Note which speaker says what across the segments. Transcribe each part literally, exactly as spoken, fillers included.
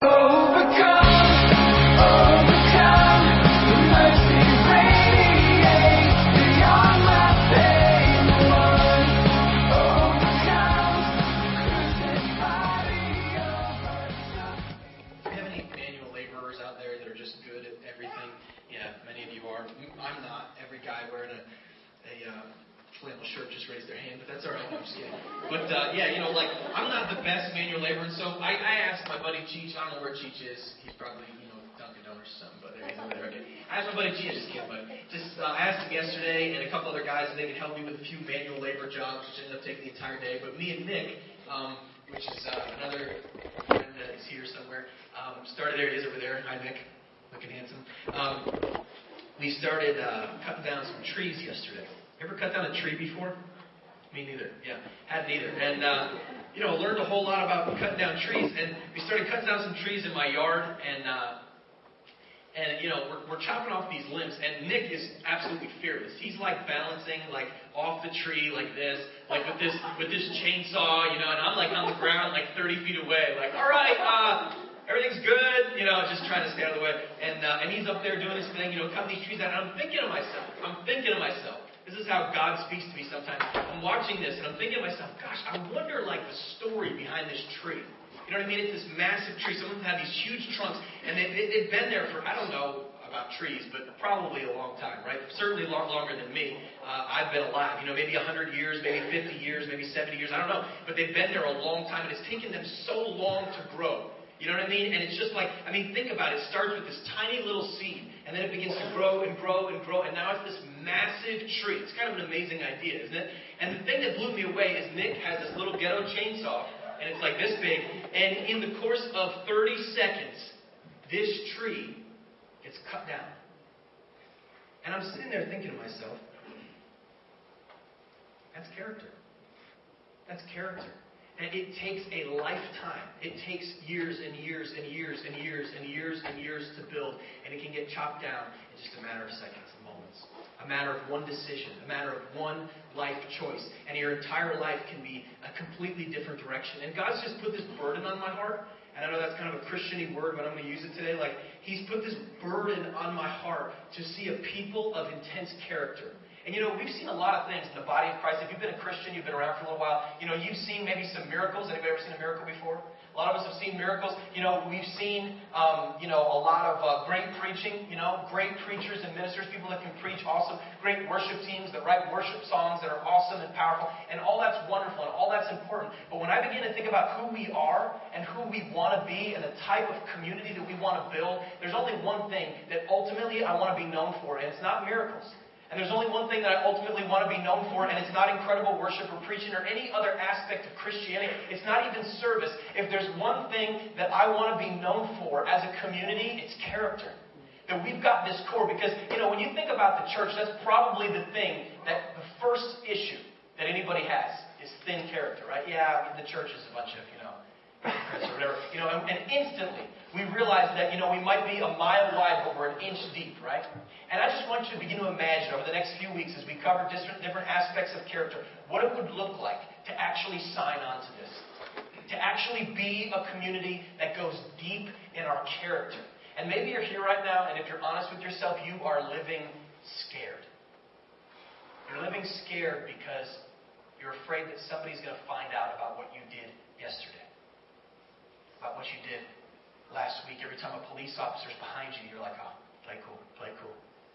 Speaker 1: Overcome, overcome, the mercy radiates beyond my pain. The one overcomes, crucified overcome.
Speaker 2: Do you have any manual laborers out there that are just good at everything? Yeah, many of you are. I'm not. Every guy wearing a, a uh, flannel shirt just raised their hand, but that's all right. I'm just kidding. But uh, yeah, you know, like I'm not the best manual laborer, and so I, I asked my buddy Cheech. I don't know where Cheech is. He's probably, you know, Dunkin' Donuts or something, but he's over there. Okay. I asked my buddy Cheech. Just kidding, but just uh, I asked him yesterday and a couple other guys if they could help me with a few manual labor jobs, which ended up taking the entire day. But me and Nick, um, which is uh, another friend that is here somewhere, um, started. There he is over there. Hi, Nick. Looking handsome. Um, we started uh, cutting down some trees yesterday. Ever cut down a tree before? Me neither. Yeah, hadn't either. And, uh, you know, learned a whole lot about cutting down trees. And we started cutting down some trees in my yard. And, uh, and you know, we're, we're chopping off these limbs. And Nick is absolutely fearless. He's, like, balancing, like, off the tree like this, like with this with this chainsaw, you know. And I'm, like, on the ground, like, thirty feet away. Like, all right, uh... everything's good, you know, just trying to stay out of the way. And uh, and he's up there doing his thing, you know, cutting these trees out. And I'm thinking to myself, I'm thinking to myself, this is how God speaks to me sometimes. I'm watching this and I'm thinking to myself, gosh, I wonder, like, the story behind this tree. You know what I mean? It's this massive tree. Some of them have these huge trunks, and they, they, they've been there for, I don't know about trees, but probably a long time, right? Certainly long, longer than me. Uh, I've been alive, you know, maybe one hundred years, maybe fifty years, maybe seventy years, I don't know. But they've been there a long time, and it's taken them so long to grow. You know what I mean? And it's just like, I mean, think about it. It starts with this tiny little seed, and then it begins to grow and grow and grow, and now it's this massive tree. It's kind of an amazing idea, isn't it? And the thing that blew me away is Nick has this little ghetto chainsaw, and it's like this big, and in the course of thirty seconds, this tree gets cut down. And I'm sitting there thinking to myself, that's character. That's character. And it takes a lifetime. It takes years and years and years and years and years and years to build. And it can get chopped down in just a matter of seconds and moments. A matter of one decision. A matter of one life choice. And your entire life can be a completely different direction. And God's just put this burden on my heart. And I know that's kind of a Christian-y word, but I'm going to use it today. Like, He's put this burden on my heart to see a people of intense character. And, you know, we've seen a lot of things in the body of Christ. If you've been a Christian, you've been around for a little while, you know, you've seen maybe some miracles. Anybody ever seen a miracle before? A lot of us have seen miracles. You know, we've seen, um, you know, a lot of uh, great preaching, you know, great preachers and ministers, people that can preach awesome, great worship teams that write worship songs that are awesome and powerful. And all that's wonderful and all that's important. But when I begin to think about who we are and who we want to be and the type of community that we want to build, there's only one thing that ultimately I want to be known for, and it's not miracles. And there's only one thing that I ultimately want to be known for, and it's not incredible worship or preaching or any other aspect of Christianity. It's not even service. If there's one thing that I want to be known for as a community, it's character. That we've got this core. Because, you know, when you think about the church, that's probably the thing, that the first issue that anybody has is thin character, right? Yeah, the church is a bunch of, you know, hypocrites or whatever. You know, and, and instantly we realize that, you know, we might be a mile wide, but we're an inch deep, right? And I just want you to begin to imagine over the next few weeks as we cover different, different aspects of character, what it would look like to actually sign on to this. To actually be a community that goes deep in our character. And maybe you're here right now, and if you're honest with yourself, you are living scared. You're living scared because you're afraid that somebody's going to find out about what you did yesterday. About what you did last week. Every time a police officer's behind you, you're like, oh, play cool, play cool.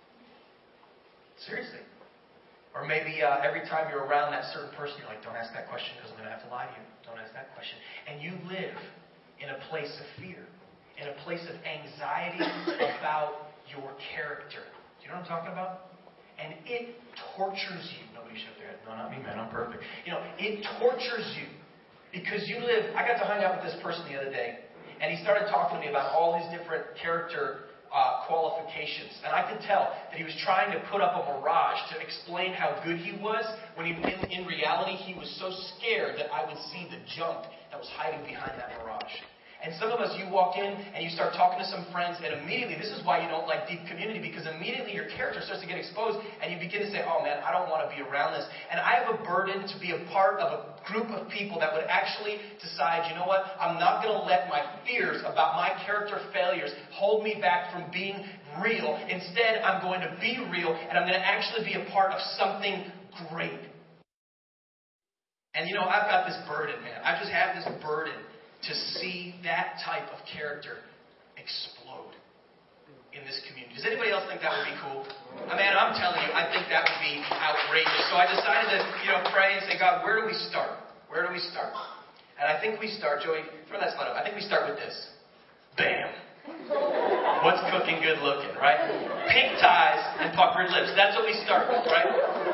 Speaker 2: Seriously. Or maybe uh, every time you're around that certain person, you're like, don't ask that question because I'm going to have to lie to you. Don't ask that question. And you live in a place of fear, in a place of anxiety about your character. Do you know what I'm talking about? And it tortures you. Nobody shook their head. No, not me, man. I'm perfect. You know, it tortures you because you live. I got to hang out with this person the other day, and he started talking to me about all these different character Uh, qualifications. And I could tell that he was trying to put up a mirage to explain how good he was, when he, in, in reality he was so scared that I would see the junk that was hiding behind that mirage. And some of us, you walk in and you start talking to some friends, and immediately, this is why you don't like deep community, because immediately your character starts to get exposed, and you begin to say, oh man, I don't want to be around this. And I have a burden to be a part of a group of people that would actually decide, you know what, I'm not going to let my fears about my character failures hold me back from being real. Instead, I'm going to be real, and I'm going to actually be a part of something great. And you know, I've got this burden, man. I just have this burden to see that type of character explode in this community. Does anybody else think that would be cool? I mean, I'm telling you, I think that would be outrageous. So I decided to, you know, pray and say, God, where do we start? Where do we start? And I think we start, Joey, throw that slide up. I think we start with this. Bam. What's cooking good looking, right? Pink ties and puckered lips. That's what we start with, right?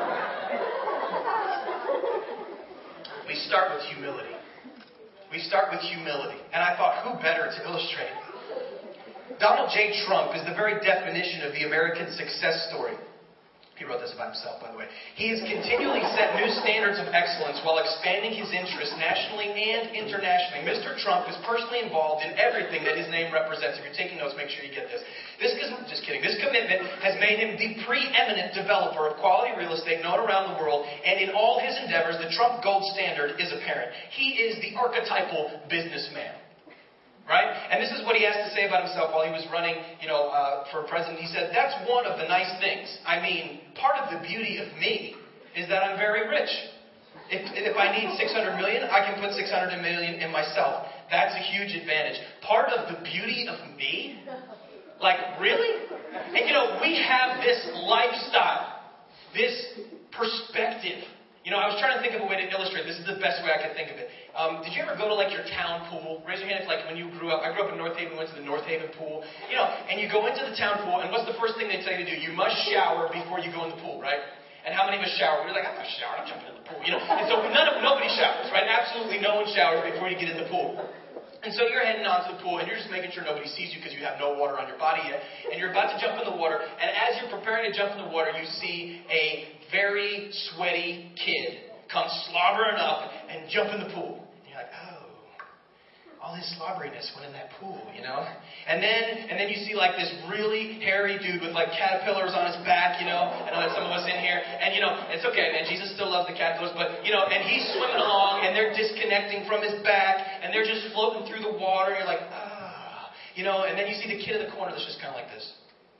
Speaker 2: We start with humility. We start with humility. And I thought, who better to illustrate? Donald J. Trump is the very definition of the American success story. He wrote this about himself, by the way. He has continually set new standards of excellence while expanding his interests nationally and internationally. Mister Trump is personally involved in everything that his name represents. If you're taking notes, make sure you get this. This is, just kidding. This commitment has made him the preeminent developer of quality real estate known around the world, and in all his endeavors, the Trump gold standard is apparent. He is the archetypal businessman. Right? And this is what he has to say about himself while he was running, you know, uh, for president. He said, that's one of the nice things. I mean, part of the beauty of me is that I'm very rich. If, if I need six hundred million, I can put six hundred million in myself. That's a huge advantage. Part of the beauty of me? Like, really? And you know, we have this lifestyle, this perspective. You know, I was trying to think of a way to illustrate. This is the best way I could think of it. Um, did you ever go to, like, your town pool? Raise your hand if, like, when you grew up. I grew up in North Haven. We went to the North Haven pool. You know, and you go into the town pool, and what's the first thing they tell you to do? You must shower before you go in the pool, right? And how many of us shower? We're like, I'm not showering. I'm jumping in the pool. You know, and so none of, nobody showers, right? Absolutely no one showers before you get in the pool. And so you're heading onto the pool, and you're just making sure nobody sees you because you have no water on your body yet. And you're about to jump in the water. And as you're preparing to jump in the water, you see a very sweaty kid come slobbering up and jump in the pool. And you're like, oh, all his slobberiness went in that pool, you know? And then and then you see like this really hairy dude with like caterpillars on his back, you know? I know that some of us in here. And, you know, it's okay, man. Jesus still loves the caterpillars. But, you know, and he's swimming along, and they're disconnecting from his back, and they're just floating through the water. And you're like, ah. You know, and then you see the kid in the corner that's just kind of like this.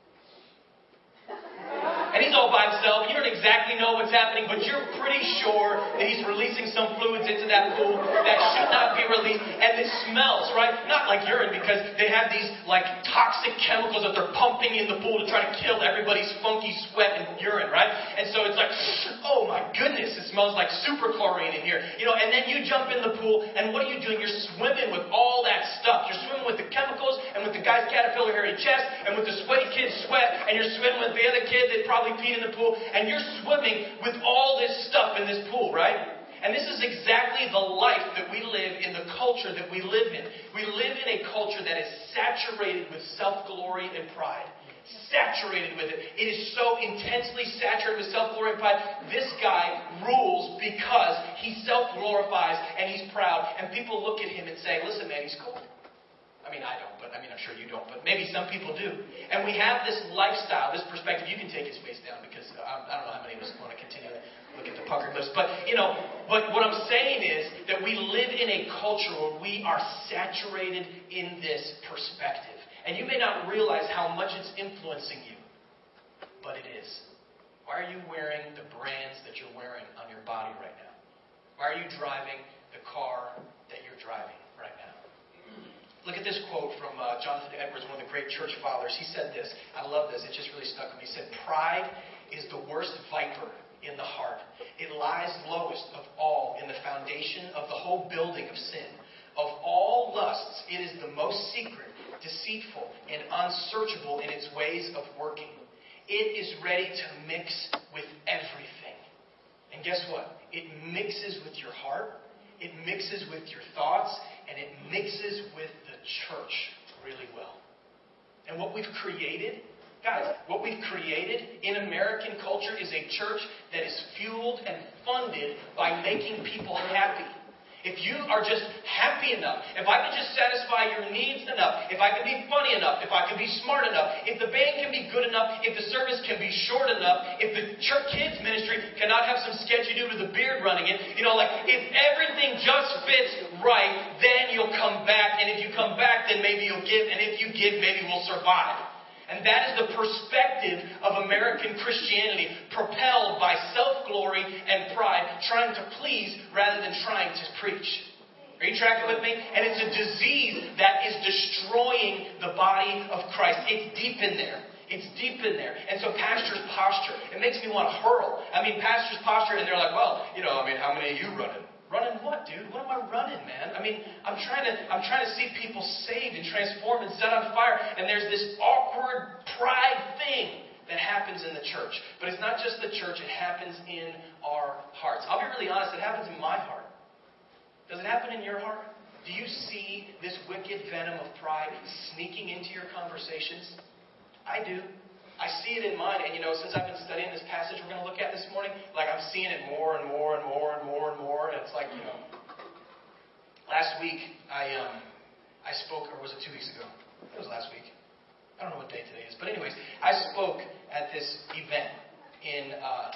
Speaker 2: And he's all by himself. You don't exactly know what's happening, but you're pretty sure that he's releasing some fluids into that pool that should not be released. And it smells, right? Not like urine, because they have these, like, toxic chemicals that they're pumping in the pool to try to kill everybody's funky sweat and urine, right? And so it's like, oh my goodness, it smells like super chlorine in here. You know, and then you jump in the pool, and what are you doing? You're swimming with all that stuff. You're swimming with the chemicals, and with the guy's caterpillar hairy chest, and with the sweaty kid's sweat, and you're swimming with the other kid that probably peed in the pool, and you're swimming with all this stuff in this pool, right? And this is exactly the life that we live in, the culture that we live in. We live in a culture that is saturated with self-glory and pride. Saturated with it. It is so intensely saturated with self-glory and pride. This guy rules because he self-glorifies and he's proud. And people look at him and say, listen, man, he's cool. I mean, I don't, but I mean, I'm sure you don't, but maybe some people do. And we have this lifestyle, this perspective. You can take his face down because I, I don't know how many of us want to continue to look at the puckered lips. But, you know, but what I'm saying is that we live in a culture where we are saturated in this perspective. And you may not realize how much it's influencing you, but it is. Why are you wearing the brands that you're wearing on your body right now? Why are you driving the car that you're driving right now? Look at this quote from uh, Jonathan Edwards, one of the great church fathers. He said this. I love this. It just really stuck with me. He said, pride is the worst viper in the heart. It lies lowest of all in the foundation of the whole building of sin. Of all lusts, it is the most secret, deceitful, and unsearchable in its ways of working. It is ready to mix with everything. And guess what? It mixes with your heart. It mixes with your thoughts. And it mixes with the church really well. And what we've created, guys, what we've created in American culture is a church that is fueled and funded by making people happy. If you are just happy enough, if I can just satisfy your needs enough, if I can be funny enough, if I can be smart enough, if the band can be good enough, if the service can be short enough, if the church kids ministry cannot have some sketchy dude with a beard running it, you know, like if everything just fits right, then you'll come back. And if you come back, then maybe you'll give. And if you give, maybe we'll survive. And that is the perspective of American Christianity, propelled by self-glory and pride, trying to please rather than trying to preach. Are you tracking with me? And it's a disease that is destroying the body of Christ. It's deep in there. It's deep in there. And so pastor's posture, it makes me want to hurl. I mean, pastor's posture, and they're like, well, you know, I mean, how many are you running? Running what, dude? What am I running, man? I mean, I'm trying to I'm trying to see people saved and transformed and set on fire. And there's this awkward pride thing that happens in the church. But it's not just the church, it happens in our hearts. I'll be really honest, it happens in my heart. Does it happen in your heart? Do you see this wicked venom of pride sneaking into your conversations? I do. I see it in mine, and you know, since I've been studying this passage we're going to look at this morning, like I'm seeing it more and more and more and more and more, and it's like, you know, last week I um I spoke, or was it two weeks ago? It was last week. I don't know what day today is, but anyways, I spoke at this event in uh,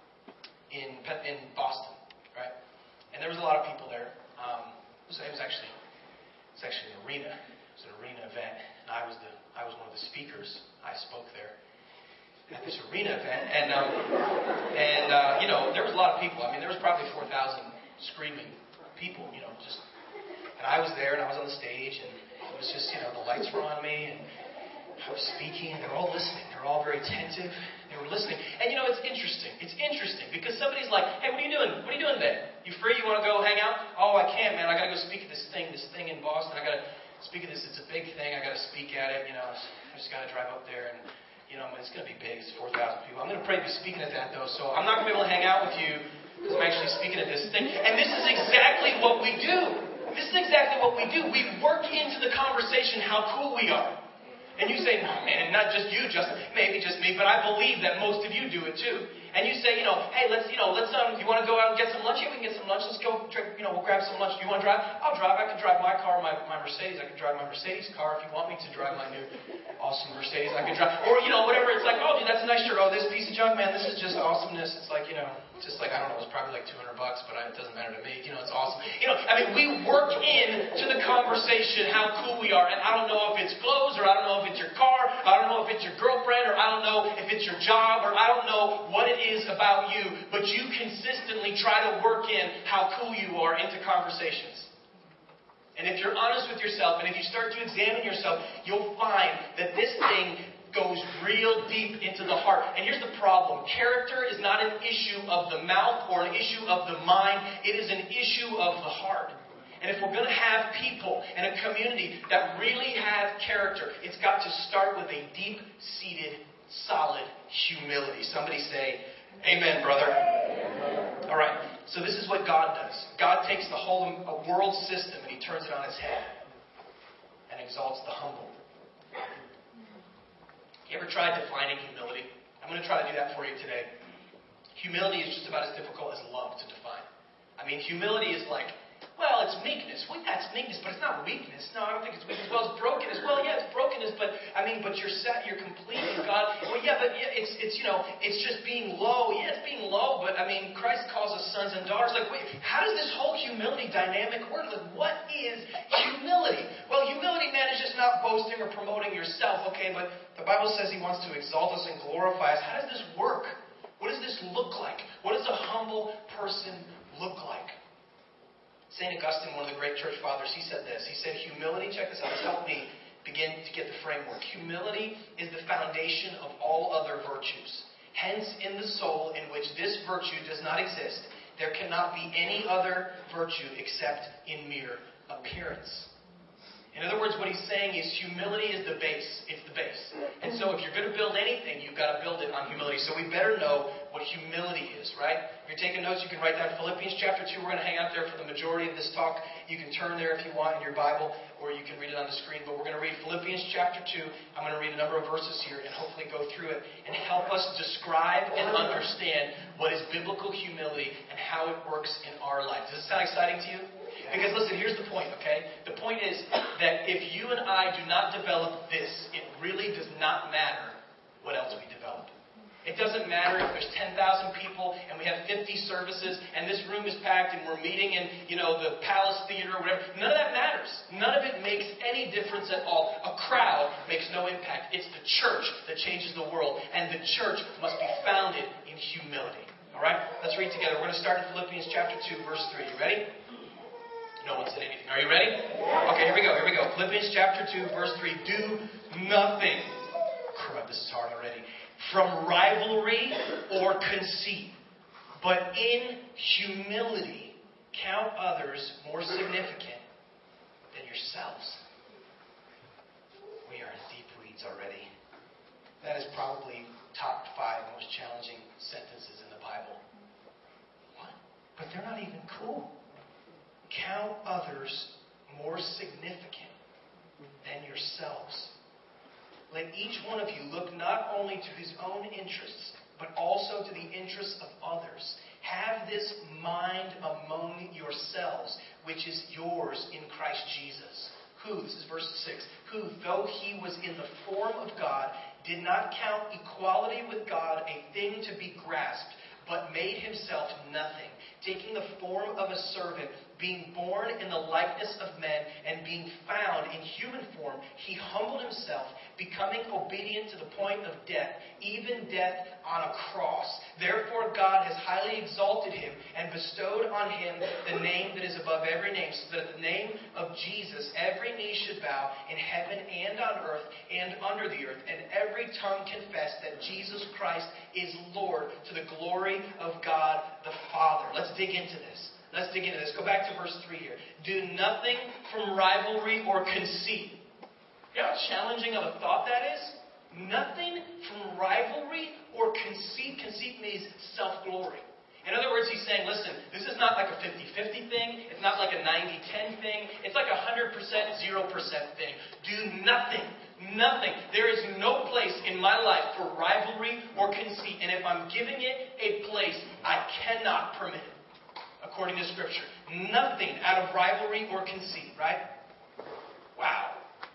Speaker 2: in in Boston, right? And there was a lot of people there. Um, it was, it was actually it was actually an arena. It was an arena event, and I was the I was one of the speakers. I spoke there at this arena event, and um, and uh, you know, there was a lot of people. I mean, there was probably four thousand screaming people, you know, just. And I was there, and I was on the stage, and it was just, you know, the lights were on me, and I was speaking, and they were all listening. They were all very attentive. They were listening, and you know, it's interesting. It's interesting because somebody's like, "Hey, what are you doing? What are you doing today? You free? You want to go hang out?" "Oh, I can't, man. I got to go speak at this thing, this thing in Boston. I got to speak at this. It's a big thing. I got to speak at it. You know, I just got to drive up there and." You know, it's going to be big. It's four thousand people. I'm going to probably be speaking at that, though, so I'm not going to be able to hang out with you because I'm actually speaking at this thing. And this is exactly what we do. This is exactly what we do. We work into the conversation how cool we are. And you say, no, man, not just you, Justin. Maybe just me, but I believe that most of you do it, too. And you say, you know, hey, let's, you know, let's, um, you want to go out and get some lunch? Yeah, we can get some lunch. Let's go, drink, you know, we'll grab some lunch. Do you want to drive? I'll drive. I can drive my car, my, my Mercedes. I can drive my Mercedes car if you want me to drive my new awesome Mercedes. I can drive. Or, you know, whatever. It's like, oh, dude, that's a nice shirt. Oh, this piece of junk, man, this is just awesomeness. It's like, you know, just like, I don't know, it's probably like two hundred bucks, but it doesn't matter to me. You know, it's awesome. You know, I mean, we work in to the conversation how cool we are. And I don't know if it's clothes, or I don't know if it's your car, I don't know if it's your girlfriend, or I don't know if it's your job, or I don't know what it is about you, but you consistently try to work in how cool you are into conversations. And if you're honest with yourself, and if you start to examine yourself, you'll find that this thing goes real deep into the heart. And here's the problem. Character is not an issue of the mouth or an issue of the mind. It is an issue of the heart. And if we're going to have people and a community that really have character, it's got to start with a deep-seated, solid humility. Somebody say, amen, brother. All right. So this is what God does. God takes the whole world system and He turns it on its head and exalts the humble. You ever tried defining humility? I'm going to try to do that for you today. Humility is just about as difficult as love to define. I mean, humility is like, well, it's meekness. Well, yeah, it's meekness, but it's not weakness. No, I don't think it's weakness. Well, it's brokenness. Well, yeah, it's brokenness, but I mean, but you're set, you're complete in God. Well, yeah, but yeah, it's it's you know, it's just being low. Yeah, it's being low, but I mean, Christ calls us sons and daughters. Like, wait, how does this whole humility dynamic work? Like, what is humility? Well, humility, man, is just not boasting or promoting yourself. Okay, but the Bible says He wants to exalt us and glorify us. How does this work? What does this look like? What does a humble person look like? Saint Augustine, one of the great church fathers, he said this. He said, humility, check this out, this helped me begin to get the framework. Humility is the foundation of all other virtues. Hence, in the soul in which this virtue does not exist, there cannot be any other virtue except in mere appearance. In other words, what he's saying is humility is the base. It's the base. And so if you're going to build anything, you've got to build it on humility. So we better know what humility is, right? If you're taking notes, you can write down Philippians chapter two. We're going to hang out there for the majority of this talk. You can turn there if you want in your Bible, or you can read it on the screen. But we're going to read Philippians chapter two. I'm going to read a number of verses here and hopefully go through it and help us describe and understand what is biblical humility and how it works in our life. Does it sound exciting to you? Because listen, here's the point, okay? The point is that if you and I do not develop this, it really does not matter what else we develop. It doesn't matter if there's ten thousand people and we have fifty services and this room is packed and we're meeting in, you know, the Palace Theater or whatever. None of that matters. None of it makes any difference at all. A crowd makes no impact. It's the church that changes the world, and the church must be founded in humility. All right? Let's read together. We're going to start in Philippians chapter two, verse three. You ready? No one said anything. Are you ready? Okay, here we go. Here we go. Philippians chapter two, verse three. Do nothing. Crud, this is hard already. From rivalry or conceit, but in humility count others more significant than yourselves. We are in deep weeds already. That is probably top five most challenging sentences in the Bible. What? But they're not even cool. Count others more significant than yourselves. Let each one of you look not only to his own interests, but also to the interests of others. Have this mind among yourselves, which is yours in Christ Jesus. Who, this is verse six, who, though he was in the form of God, did not count equality with God a thing to be grasped, but made himself nothing, taking the form of a servant, being born in the likeness of men, and being found in human form, he humbled himself, becoming obedient to the point of death, even death on a cross. Therefore God has highly exalted him and bestowed on him the name that is above every name, so that at the name of Jesus every knee should bow in heaven and on earth and under the earth, and every tongue confess that Jesus Christ is Lord, to the glory of God the Father. Let's dig into this. Let's dig into this. Go back to verse three here. Do nothing from rivalry or conceit. You know how challenging of a thought that is? Nothing from rivalry or conceit. Conceit means self-glory. In other words, he's saying, listen, this is not like a fifty-fifty thing. It's not like a ninety-ten thing. It's like a one hundred percent, zero percent thing. Do nothing. Nothing. There is no place in my life for rivalry or conceit. And if I'm giving it a place, I cannot permit it. According to Scripture. Nothing out of rivalry or conceit, right? Wow.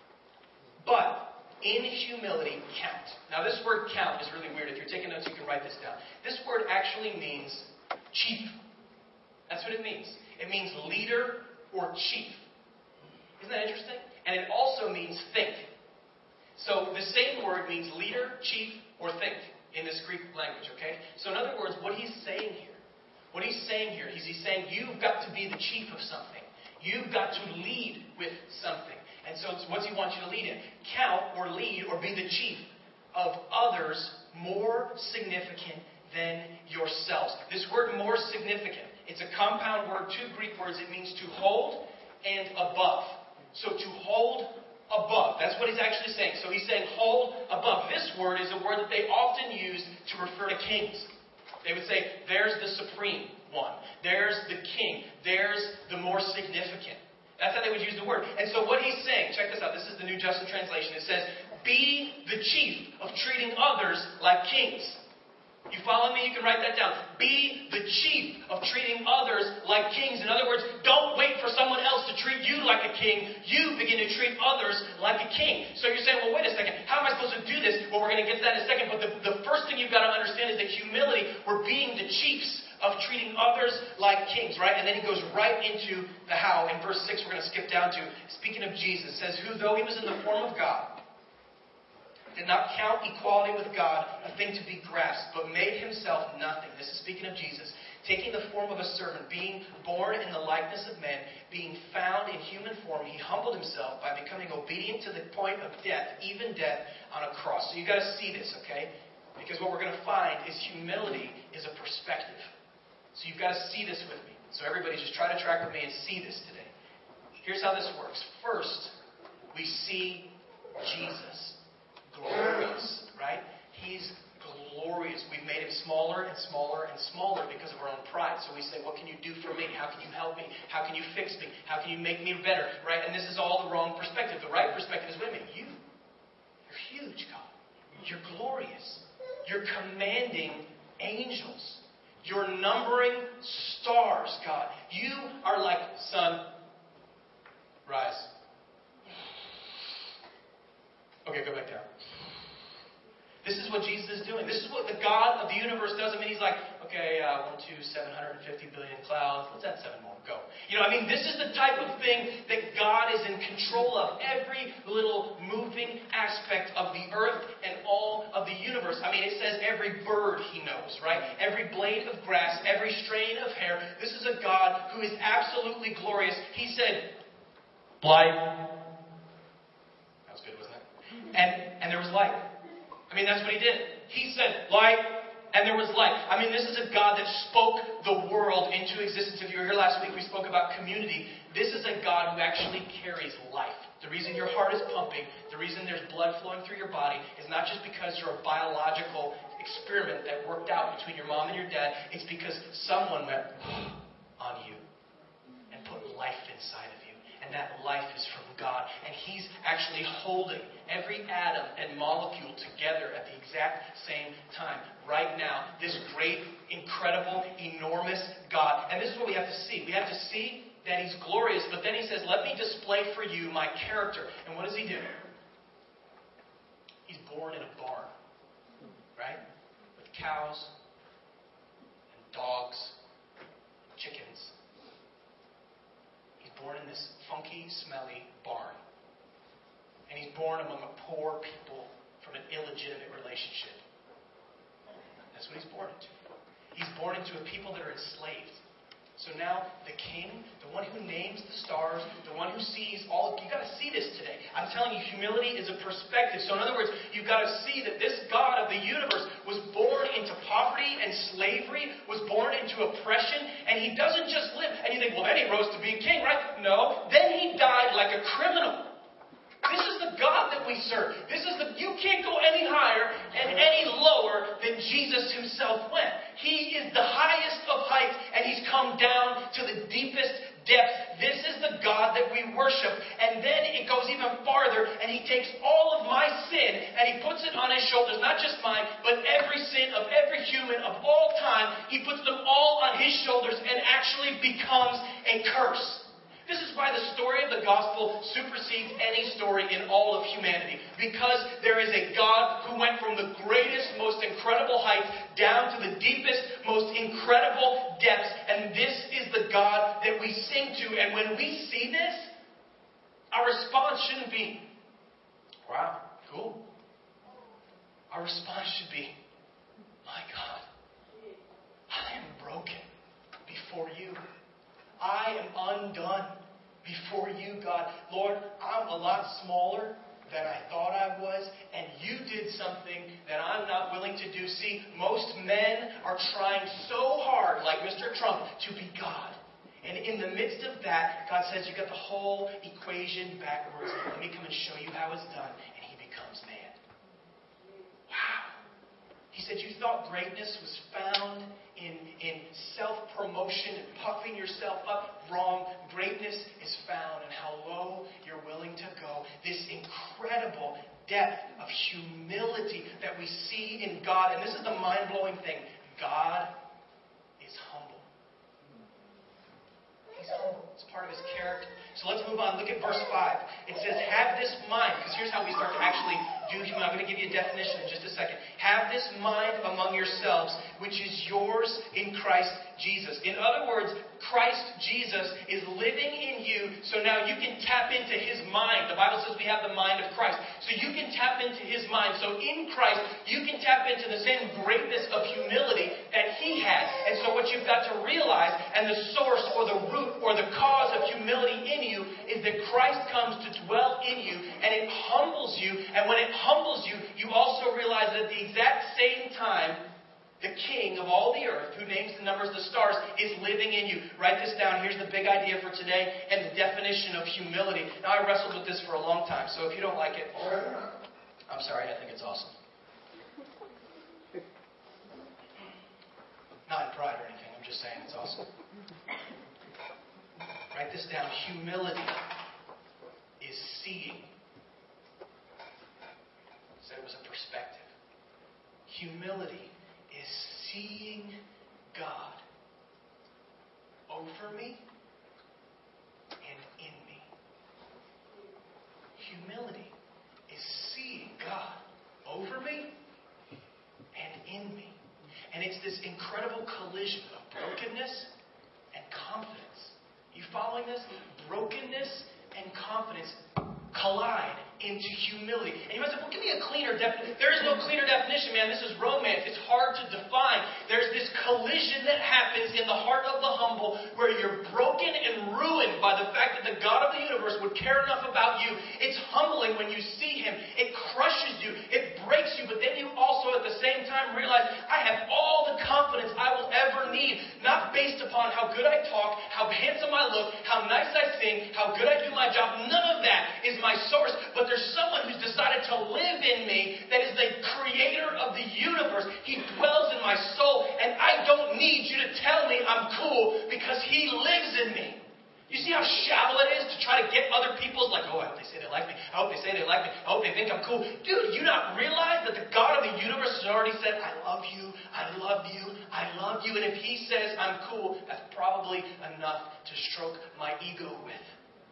Speaker 2: But in humility, count. Now this word count is really weird. If you're taking notes, you can write this down. This word actually means chief. That's what it means. It means leader or chief. Isn't that interesting? And it also means think. So the same word means leader, chief, or think in this Greek language, okay? So in other words, what he's saying here, What he's saying here is he's saying you've got to be the chief of something. You've got to lead with something. And so it's what's he want you to lead in? Count or lead or be the chief of others more significant than yourselves. This word more significant, it's a compound word, two Greek words. It means to hold and above. So to hold above. That's what he's actually saying. So he's saying hold above. This word is a word that they often use to refer to kings. They would say, there's the supreme one. There's the king. There's the more significant. That's how they would use the word. And so what he's saying, check this out. This is the New Justin Translation. It says, be the chief of treating others like kings. You follow me? You can write that down. Be the chief of treating others like kings. In other words, don't wait for someone else to treat you like a king. You begin to treat others like a king. So you're saying, well, wait a second. How am I supposed to do this? Well, we're going to get to that in a second. But the, the first thing you've got to understand is that humility, we're being the chiefs of treating others like kings, right? And then he goes right into the how. In verse six, we're going to skip down to, speaking of Jesus, says, who, though he was in the form of God, did not count equality with God a thing to be grasped, but made himself nothing. This is speaking of Jesus. Taking the form of a servant, being born in the likeness of men, being found in human form, he humbled himself by becoming obedient to the point of death, even death on a cross. So you've got to see this, okay? Because what we're going to find is humility is a perspective. So you've got to see this with me. So everybody just try to track with me and see this today. Here's how this works. First, we see Jesus. Glorious, right? He's glorious. We've made him smaller and smaller and smaller because of our own pride. So we say, what can you do for me? How can you help me? How can you fix me? How can you make me better? Right? And this is all the wrong perspective. The right perspective is, wait a minute, you, you're huge, God. You're glorious. You're commanding angels. You're numbering stars, God. You are like, son, Rise. Okay, go back down. This is what Jesus is doing. This is what the God of the universe does. I mean, he's like, okay, uh, one, two, seven hundred fifty billion clouds. Let's add seven more. Go. You know, I mean, this is the type of thing that God is in control of. Every little moving aspect of the earth and all of the universe. I mean, it says every bird he knows, right? Every blade of grass, every strain of hair. This is a God who is absolutely glorious. He said, light. That was good, wasn't it? And, and there was light. I mean, that's what he did. He said, light, and there was light. I mean, this is a God that spoke the world into existence. If you were here last week, we spoke about community. This is a God who actually carries life. The reason your heart is pumping, the reason there's blood flowing through your body, is not just because you're a biological experiment that worked out between your mom and your dad. It's because someone went on you and put life inside of you. And that life is from God. And He's actually holding every atom and molecule together at the exact same time. Right now, this great, incredible, enormous God. And this is what we have to see. We have to see that He's glorious. But then He says, let me display for you my character. And what does He do? He's born in a barn. Right? With cows and dogs, chickens. Born in this funky, smelly barn. And he's born among a poor people from an illegitimate relationship. That's what he's born into. He's born into a people that are enslaved. So now the king, the one who names the stars, the one who sees all of, you've got to see this today. I'm telling you, humility is a perspective. So in other words, you've got to see that this God of the universe was born into poverty and slavery, was born into oppression, and he doesn't just live. And you think, well, then he rose to be a king, right? No. Then he died like a criminal. This is the God that we serve. This is the, you can't go any higher and any lower than Jesus himself went. He is the highest of heights, and he's come down to the deepest depths. This is the God that we worship. And then it goes even farther, and he takes all of my sin, and he puts it on his shoulders. Not just mine, but every sin of every human of all time. He puts them all on his shoulders and actually becomes a curse. This is why the story of the gospel supersedes any story in all of humanity. Because there is a God who went from the greatest, most incredible heights down to the deepest, most incredible depths. And this is the God that we sing to. And when we see this, our response shouldn't be, wow, cool. Our response should be, my God, I am broken before you. I am undone before you, God. Lord, I'm a lot smaller than I thought I was, and you did something that I'm not willing to do. See, most men are trying so hard, like Mister Trump, to be God. And in the midst of that, God says, you got the whole equation backwards. Let me come and show you how it's done. And he becomes man. Wow. He said, you thought greatness was found in, in self-promotion and puffing yourself up. Wrong. Greatness is found in how low you're willing to go. This incredible depth of humility that we see in God. And this is the mind-blowing thing. God is humble. He's humble. It's part of his character. So let's move on. Look at verse five. It says, have this mind. Because here's how we start to actually do humility. I'm going to give you a definition in just a second. Have this mind among yourselves, which is yours in Christ Jesus. In other words, Christ Jesus is living in you, so now you can tap into his mind. The Bible says we have the mind of Christ. So you can tap into his mind. So in Christ, you can tap into the same greatness of humility that he had. And so what you've got to realize, and the source or the root or the cause of humility in you, is that Christ comes to dwell in you, and it humbles you. And when it humbles you, you also realize that at the exact same time, the King of all the earth, who names the numbers of the stars, is living in you. Write this down. Here's the big idea for today and the definition of humility. Now, I wrestled with this for a long time, so if you don't like it, I'm sorry, I think it's awesome. Not in pride or anything, I'm just saying it's awesome. Write this down. Humility is seeing. I said it was a perspective. Humility is seeing God over me and in me. this incredible collision of brokenness and confidence. You following this? Brokenness and confidence collide into humility. And you might say, well, give me a cleaner definition. There is no cleaner definition, man. This is romance. It's hard to define. There's this collision that happens in the heart of the humble where you're broken and ruined by the fact that the God of the universe would care enough about you. It's humbling when you see Him. It crushes you. It breaks you. But then you also at the same time realize, I have all the confidence I will ever need. Not based upon how good I talk, how handsome I look, how nice I sing, how good I do my job. None of that is my source. But there's someone who's decided to live in me that is the creator of the universe. He dwells in my soul, and I don't need you to tell me I'm cool because He lives in me. You see how shallow it is to try to get other people's, like, oh, I hope they say they like me. I hope they say they like me. I hope they think I'm cool. Dude, you not realize that the God of the universe has already said, I love you, I love you, I love you. And if He says I'm cool, that's probably enough to stroke my ego with.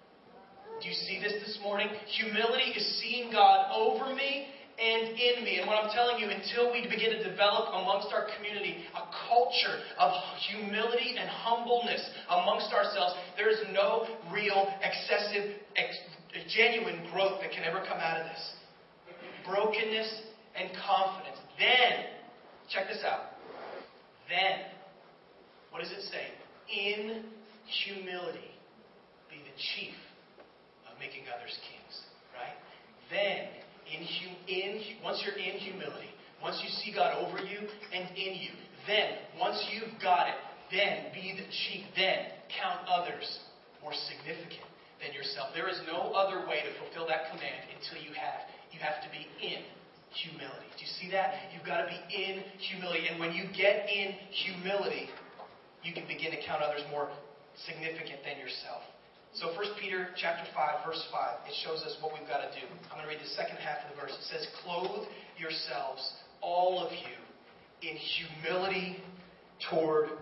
Speaker 2: Do you see this this morning? Humility is seeing God over me and in me. And what I'm telling you, until we begin to develop amongst our community a culture of humility and humbleness amongst ourselves, there is no real, excessive, ex- genuine growth that can ever come out of this. Brokenness and confidence. Then, check this out. Then, what does it say? In humility, be the chief of making others kings. Right? Then, In, hum, in once you're in humility, once you see God over you and in you, then, once you've got it, then be the chief. Then, count others more significant than yourself. There is no other way to fulfill that command until you have. You have to be in humility. Do you see that? You've got to be in humility. And when you get in humility, you can begin to count others more significant than yourself. So First Peter chapter five, verse five, it shows us what we've got to do. I'm going to read the second half of the verse. It says, clothe yourselves, all of you, in humility toward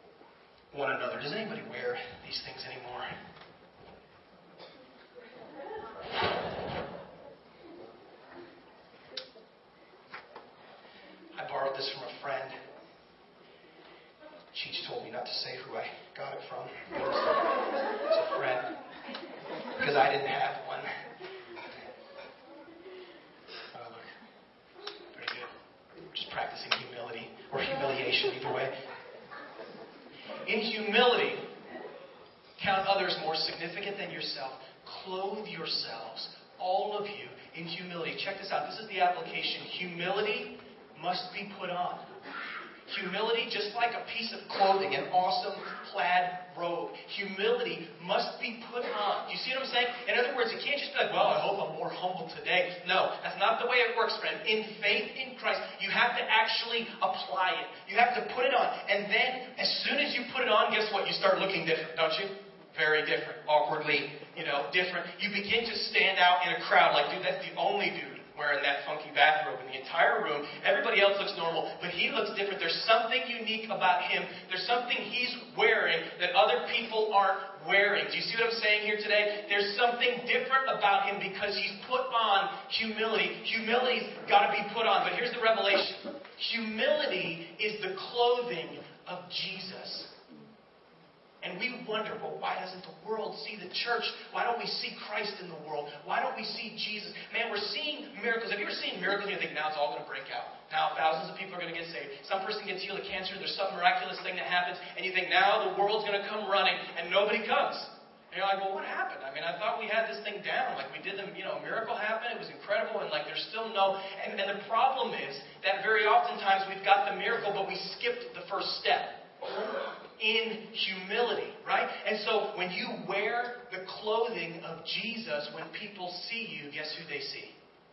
Speaker 2: one another. Does anybody wear these things anymore? I borrowed this from a friend. She just told me not to say who I got it from. It was, it was a friend. Because I didn't have one. Oh, look. Pretty good. Just practicing humility. Or humiliation, either way. In humility, count others more significant than yourself. Clothe yourselves, all of you, in humility. Check this out. This is the application. Humility must be put on. Humility, just like a piece of clothing, an awesome plaid robe. Humility must be put on. Do you see what I'm saying? In other words, you can't just be like, well, I hope I'm more humble today. No, that's not the way it works, friend. In faith in Christ, you have to actually apply it. You have to put it on. And then, as soon as you put it on, guess what? You start looking different, don't you? Very different. Awkwardly, you know, different. You begin to stand out in a crowd like, dude, that's the only dude wearing that funky bathrobe in the entire room. Everybody else looks normal, but he looks different. There's something unique about him. There's something he's wearing that other people aren't wearing. Do you see what I'm saying here today? There's something different about him because he's put on humility. Humility's got to be put on. But here's the revelation. Humility is the clothing of Jesus. And we wonder, well, why doesn't the world see the church? Why don't we see Christ in the world? Why don't we see Jesus? Man, we're seeing miracles. Have you ever seen miracles and you think, now it's all going to break out? Now thousands of people are going to get saved. Some person gets healed of cancer. There's some miraculous thing that happens. And you think, now the world's going to come running. And nobody comes. And you're like, well, what happened? I mean, I thought we had this thing down. Like, we did the, you know, a miracle happen. It was incredible. And, like, there's still no... And, and the problem is that very oftentimes we've got the miracle, but we skipped the first step. In humility, right? And so when you wear the clothing of Jesus, when people see you, guess who they see?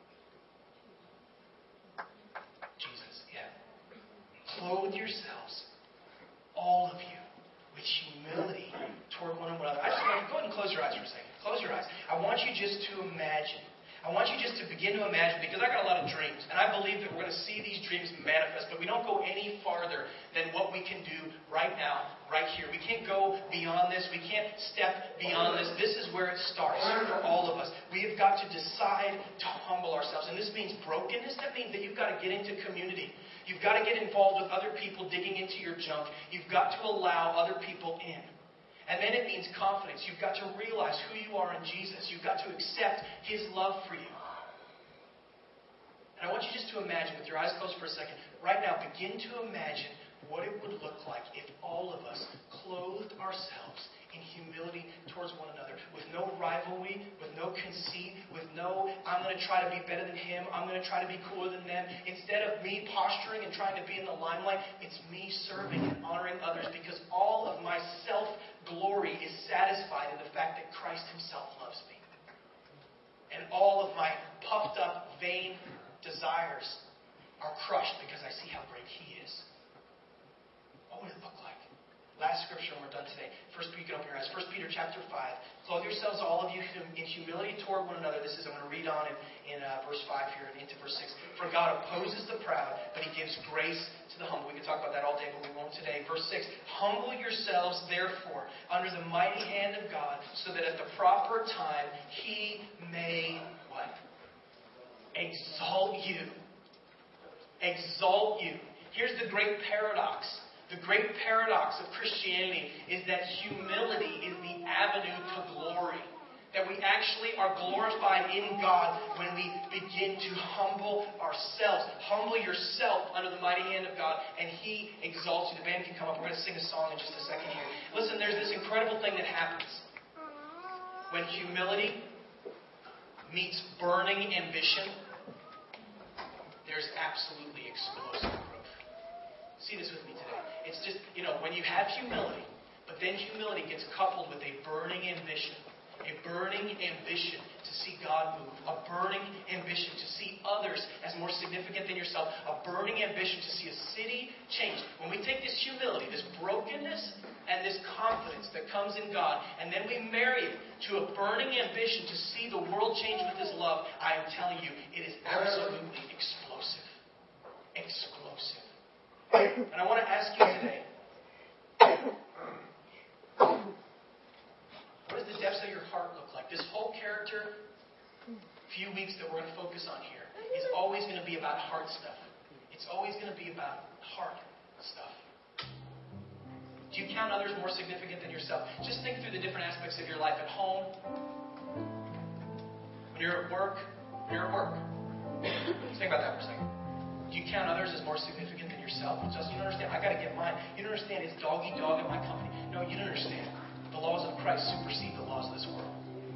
Speaker 2: Jesus, yeah. Clothe yourselves, all of you, with humility toward one another. I just want you to go ahead and close your eyes for a second. Close your eyes. I want you just to imagine. I want you just to begin to imagine, because I got a lot of dreams, and I believe that we're going to see these dreams manifest, but we don't go any farther than what we can do right now, right here. We can't go beyond this. We can't step beyond this. This is where it starts for all of us. We have got to decide to humble ourselves, and this Forgiveness means brokenness. That means that you've got to get into community. You've got to get involved with other people digging into your junk. You've got to allow other people in. And then it means confidence. You've got to realize who you are in Jesus. You've got to accept His love for you. And I want you just to imagine, with your eyes closed for a second, right now, begin to imagine what it would look like if all of us clothed ourselves in humility towards one another, with no rivalry, with no conceit, with no, I'm going to try to be better than him, I'm going to try to be cooler than them. Instead of me posturing and trying to be in the limelight, it's me serving and honoring others, because all of my self-glory is satisfied in the fact that Christ Himself loves me. And all of my puffed up, vain desires are crushed because I see how great He is. What would it look like? Last scripture, and we're done today. First Peter, open your eyes. First Peter chapter five. Clothe yourselves, all of you, in humility toward one another. This is, I'm going to read on in, in uh, verse five here and into verse six. For God opposes the proud, but He gives grace to the humble. We could talk about that all day, but we won't today. Verse six. Humble yourselves, therefore, under the mighty hand of God, so that at the proper time He may, what? Exalt you. Exalt you. Here's the great paradox. The great paradox of Christianity is that humility is the avenue to glory. That we actually are glorified in God when we begin to humble ourselves. Humble yourself under the mighty hand of God, and He exalts you. The band can come up. We're going to sing a song in just a second here. Listen, there's this incredible thing that happens when humility meets burning ambition. There's absolutely explosive growth. See this with me today. It's just, you know, when you have humility, but then humility gets coupled with a burning ambition. A burning ambition to see God move. A burning ambition to see others as more significant than yourself. A burning ambition to see a city changed. When we take this humility, this brokenness, and this confidence that comes in God, and then we marry it to a burning ambition to see the world change with His love, I am telling you, it is absolutely explosive. Explosive. And I want to ask you today, what does the depths of your heart look like? This whole character few weeks that we're going to focus on here is always going to be about heart stuff. It's always going to be about heart stuff. Do you count others more significant than yourself? Just think through the different aspects of your life at home, when you're at work, when you're at work. Just think about that for a second. Do you count others as more significant than yourself? Just, you don't understand. I got to get mine. You don't understand. It's dog eat dog at my company. No, you don't understand. The laws of Christ supersede the laws of this world.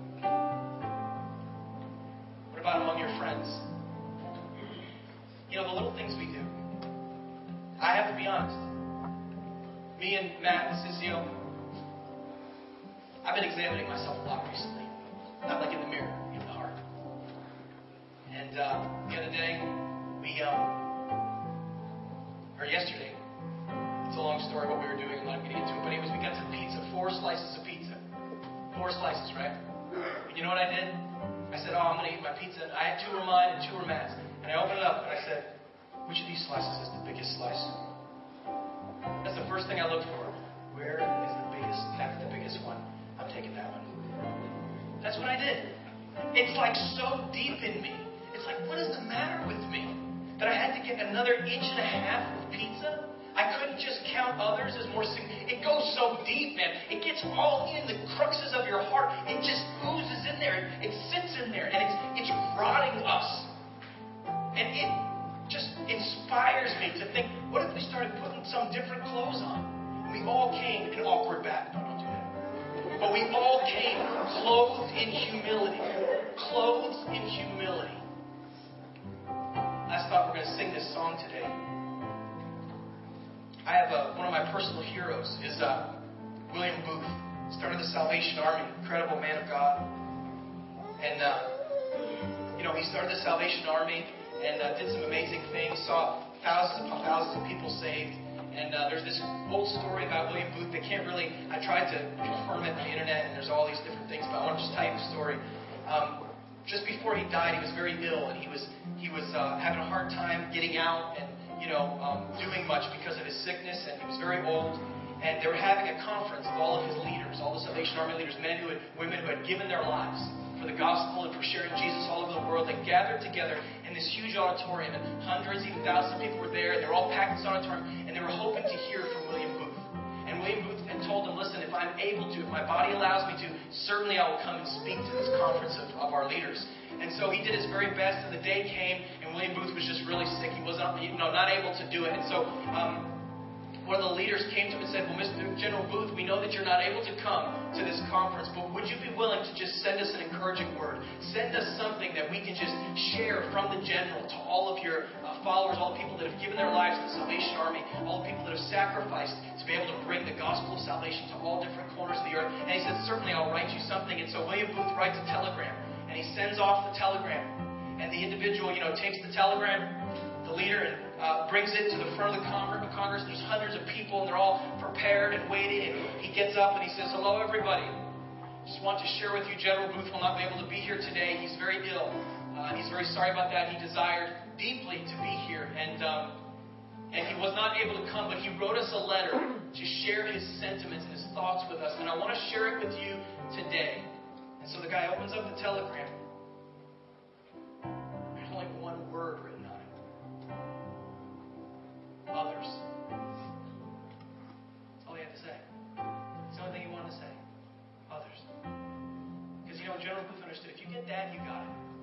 Speaker 2: What about among your friends? You know, the little things we do. I have to be honest. Me and Matt, this is, you know, I've been examining myself a lot recently. Not like in the mirror, in the heart. And uh, the other day, we, um, or yesterday, it's a long story what we were doing, I'm not getting into it, but anyways, we got some pizza, four slices of pizza. Four slices, right? And you know what I did? I said, oh, I'm going to eat my pizza. I had two were mine and two were Matt's. And I opened it up and I said, which of these slices is the biggest slice? That's the first thing I looked for. Where is the biggest? That's the biggest one. I'm taking that one. That's what I did. It's like so deep in me. It's like, what is the matter with me? That I had to get another inch and a half of pizza? I couldn't just count others as more significant. It goes so deep, man. It gets all in the cruxes of your heart. It just oozes in there. It sits in there. And it's it's rotting us. And it just inspires me to think, what if we started putting some different clothes on? We all came in awkward back. No, don't do that. But we all came clothed in humility. Clothed in humility. Last thought, we're going to sing this song today. I have a, one of my personal heroes is uh, William Booth. Started the Salvation Army, incredible man of God. And, uh, you know, he started the Salvation Army and uh, did some amazing things, saw thousands upon thousands of people saved. And uh, there's this old story about William Booth. They can't really, I tried to confirm it on the internet, and there's all these different things, but I want to just tell you the story. Um, just before he died, he was very ill, and he was he was uh, having a hard time getting out and, you know, um, doing much because of his sickness, and he was very old. And they were having a conference of all of his leaders, all the Salvation Army leaders, men who had, women who had given their lives for the gospel and for sharing Jesus all over the world. They gathered together in this huge auditorium, and hundreds, even thousands of people were there, and they were all packed in this auditorium, and they were hoping to hear from William Booth. And William Booth had told them, listen, if I'm able to, if my body allows me to, certainly I will come and speak to this conference of, of our leaders. And so he did his very best, and the day came, and William Booth was just really sick. He was not, you know, not able to do it. And so um, one of the leaders came to him and said, well, Mister General Booth, we know that you're not able to come to this conference, but would you be willing to just send us an encouraging word? Send us something that we can just share from the general to all of your uh, followers, all the people that have given their lives to the Salvation Army, all the people that have sacrificed to be able to bring the gospel of salvation to all different corners of the earth. And he said, certainly I'll write you something. And so William Booth writes a telegram, and he sends off the telegram. And the individual, you know, takes the telegram, the leader, and uh, brings it to the front of the Congress. There's hundreds of people, and they're all prepared and waiting. And he gets up and he says, hello, everybody. Just want to share with you, General Booth will not be able to be here today. He's very ill. Uh, he's very sorry about that. He desired deeply to be here, and um, and he was not able to come, but he wrote us a letter to share his sentiments and his thoughts with us. And I want to share it with you today. And so the guy opens up the telegram. There's only one word written on it. Others. That's all he had to say. It's the only thing he wanted to say. Others. Because, you know, General Booth understood, if you get that, you got it.